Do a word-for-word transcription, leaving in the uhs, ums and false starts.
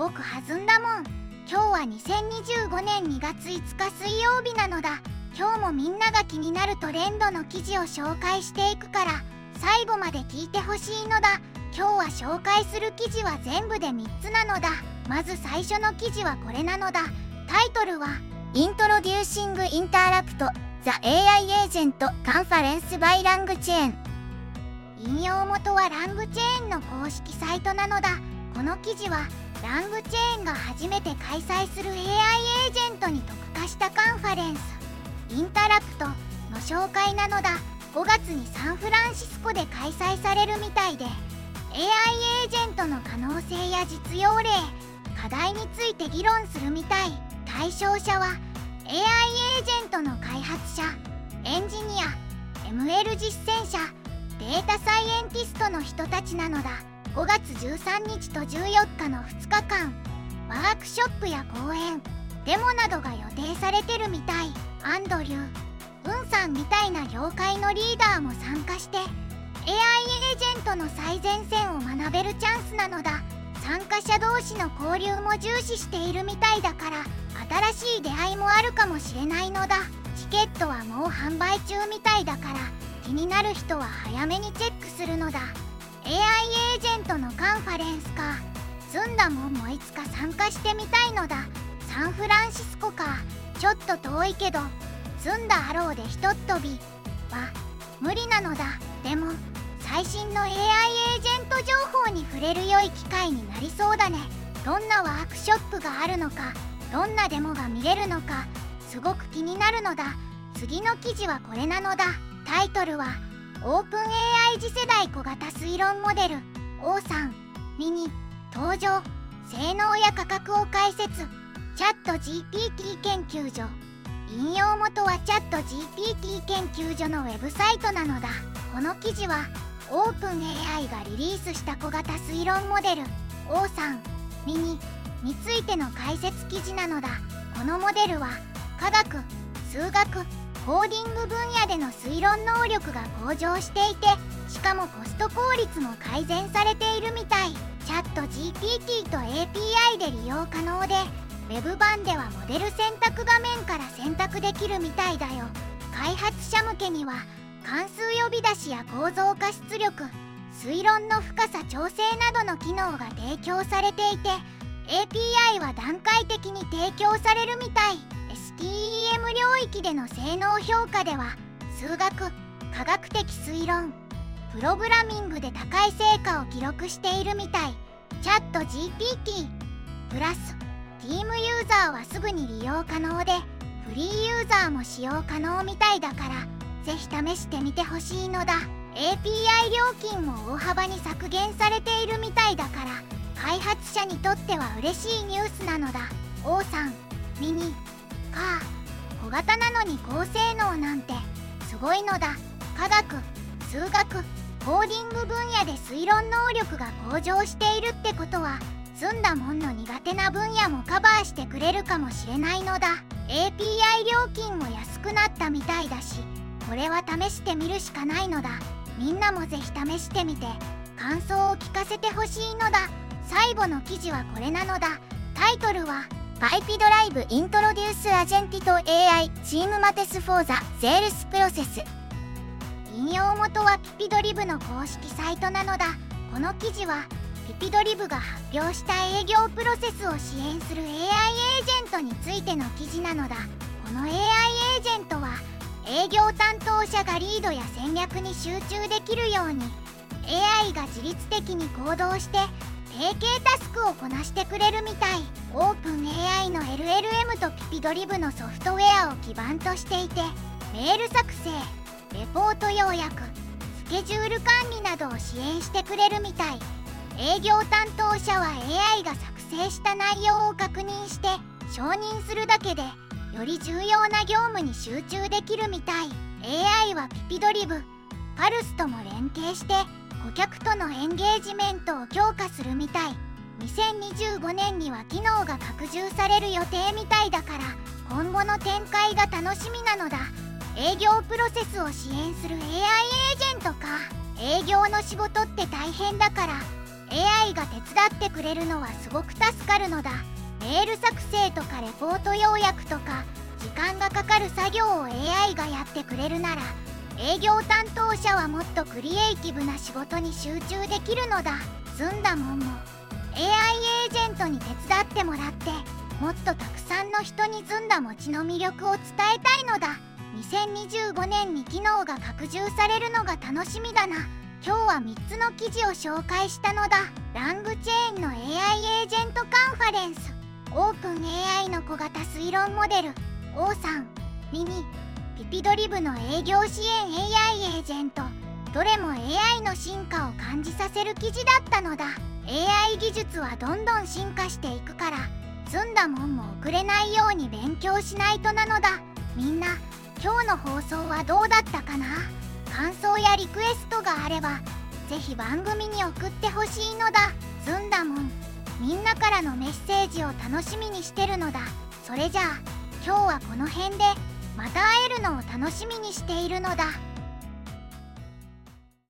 ごく弾んだもん。今日はにせんにじゅうごねんにがついつか水曜日なのだ。今日もみんなが気になるトレンドの記事を紹介していくから最後まで聞いてほしいのだ。今日は紹介する記事は全部でみっつなのだ。まず最初の記事はこれなのだ。タイトルは Introducing Interact The エーアイ Agent Conference by LangChain。 引用元はラングチェーンの公式サイトなのだ。この記事はラングチェーンが初めて開催する エーアイ エージェントに特化したカンファレンスインタラクトの紹介なのだ。ごがつにサンフランシスコで開催されるみたいで エーアイ エージェントの可能性や実用例、課題について議論するみたい。対象者は エーアイ エージェントの開発者、エンジニア、エムエル 実践者、データサイエンティストの人たちなのだ。ごがつじゅうさんにちとじゅうよっかのふつかかん、ワークショップや講演、デモなどが予定されてるみたい。アンドリュー、ウンさんみたいな業界のリーダーも参加して エーアイ エージェントの最前線を学べるチャンスなのだ。参加者同士の交流も重視しているみたいだから新しい出会いもあるかもしれないのだ。チケットはもう販売中みたいだから気になる人は早めにチェックするのだ。 エーアイ エージェントのカンファレンスか。ずんだもんもいつか参加してみたいのだ。サンフランシスコか。ちょっと遠いけどずんだハローでひとっ飛びは無理なのだ。でも最新の エーアイ エージェント情報に触れる良い機会になりそうだね。どんなワークショップがあるのか、どんなデモが見れるのかすごく気になるのだ。次の記事はこれなのだ。タイトルはオープン エーアイ 次世代小型推論モデル オー さんミニ登場。性能や価格を解説。チャット ジーピーティー 研究所。引用元はチャット ジーピーティー 研究所のウェブサイトなのだ。この記事はオープン エーアイ がリリースした小型推論モデル オー さんミニについての解説記事なのだ。このモデルは科学、数学、コーディング分野での推論能力が向上していて、しかもコスト効率も改善されているみたい。チャット ジーピーティー と エーピーアイ で利用可能で、ウェブ版ではモデル選択画面から選択できるみたいだよ。開発者向けには関数呼び出しや構造化出力、推論の深さ調整などの機能が提供されていて、 エーピーアイ は段階的に提供されるみたい。 エスティーイーエム 領域での性能評価では数学、科学的推論、プログラミングで高い成果を記録しているみたい。チャット ジーピーティー プラス Team ユーザーはすぐに利用可能で、フリーユーザーも使用可能みたいだからぜひ試してみてほしいのだ。 エーピーアイ 料金も大幅に削減されているみたいだから開発者にとっては嬉しいニュースなのだ。 オー さんミニか。小型なのに高性能なんてすごいのだ。科学、数学、コーディング分野で推論能力が向上しているってことはずんだもんの苦手な分野もカバーしてくれるかもしれないのだ。 エーピーアイ 料金も安くなったみたいだし、これは試してみるしかないのだ。みんなもぜひ試してみて感想を聞かせてほしいのだ。最後の記事はこれなのだ。タイトルはパイピドライブイントロデュースアジェンティト エーアイ チームマテスフォーザセールスプロセス。引用元はピピドリブの公式サイトなのだ。この記事はピピドリブが発表した営業プロセスを支援する エーアイ エージェントについての記事なのだ。この エーアイ エージェントは営業担当者がリードや戦略に集中できるように エーアイ が自律的に行動して定型タスクをこなしてくれるみたい。オープン エーアイ の エルエルエム とピピドリブのソフトウェアを基盤としていて、メール作成、レポート要約、スケジュール管理などを支援してくれるみたい。営業担当者は エーアイ が作成した内容を確認して承認するだけでより重要な業務に集中できるみたい。 エーアイ はピピドリブ、パルスとも連携して顧客とのエンゲージメントを強化するみたい。にせんにじゅうごねんには機能が拡充される予定みたいだから今後の展開が楽しみなのだ。営業プロセスを支援する エーアイ エージェントか。営業の仕事って大変だから エーアイ がが手伝ってくれるのはすごく助かるのだ。メール作成とかレポート要約とか時間がかかる作業を エーアイ がやってくれるなら、営業担当者はもっとクリエイティブな仕事に集中できるのだ。ずんだもんも エーアイ エージェントに手伝ってもらって、もっとたくさんの人にずんだ餅の魅力を伝えたいのだ。にせんにじゅうごねんに機能が拡充されるのが楽しみだな。今日はみっつの記事を紹介したのだ。ラングチェーンの エーアイ エージェントカンファレンス、オープン エーアイ の小型推論モデル、オーさん、ミニ、ピピドリブの営業支援 エーアイ エージェント、どれも エーアイ の進化を感じさせる記事だったのだ。 エーアイ 技術はどんどん進化していくから、ずんだもんも遅れないように勉強しないとなのだ。みんな、今日の放送はどうだったかな？感想やリクエストがあればぜひ番組に送ってほしいのだ。ずんだもん、みんなからのメッセージを楽しみにしてるのだ。それじゃあ今日はこの辺で、また会えるのを楽しみにしているのだ。